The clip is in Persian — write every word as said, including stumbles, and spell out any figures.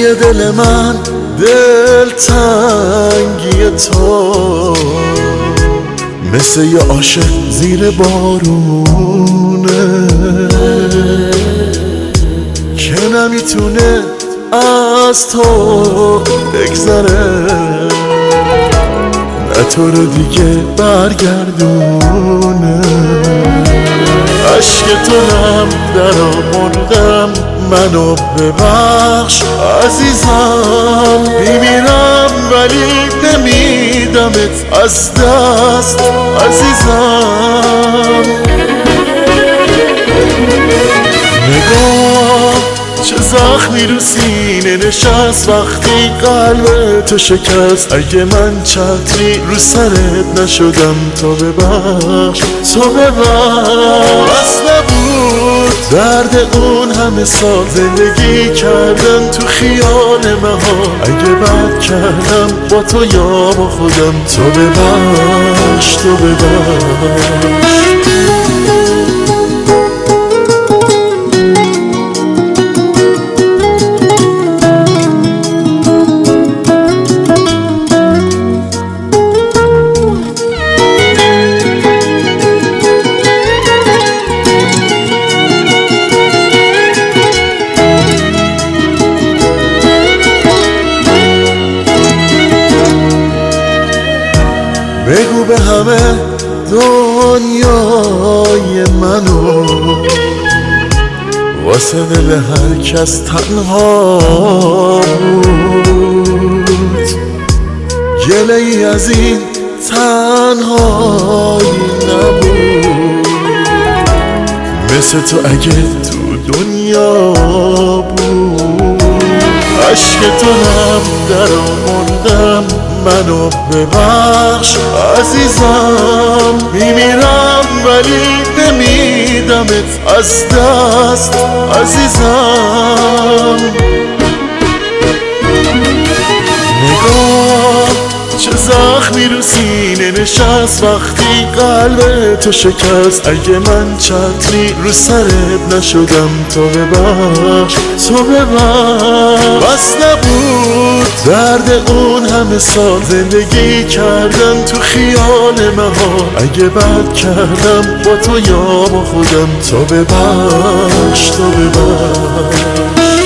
توی دل من دل تنگی تو مثل یه عاشق زیر بارونه که نمیتونه از تو بگذره، نه تو رو دیگه برگردونه. عشق تو هم در آوردم، منو ببخش عزیزم. میمیرم ولی نمیدمت از دست عزیزم. نگاه چه زخمی رو سینه نشست وقتی قلب تو شکست. اگه من چتری رو سرت نشدم تو ببخش، تو ببخش. بس نبود درد اون همه سال زندگی کردن تو خیال مهار. اگه بد کردم با تو یا با خودم، تو ببخش، تو ببخش. بگو به همه دنیای منو واسه دل هر کس تنها بود. گله ای از این تنهایی نبود، مثل تو اگه تو دنیا بود. عشق تو هم در آوردم، منو ببخش عزیزم. میمیرم ولی نمیدمت از دست عزیزم. نگاه چه زخمی رو سینه نشست وقتی قلب تو شکست. اگه من چتری رو سرت نشدم تو ببخش، تو ببخش. بس نبود درد اون همه سال زندگی کردن تو خیال مهار. اگه بد کردم با تو یا با خودم، تو ببخش، تو ببخش.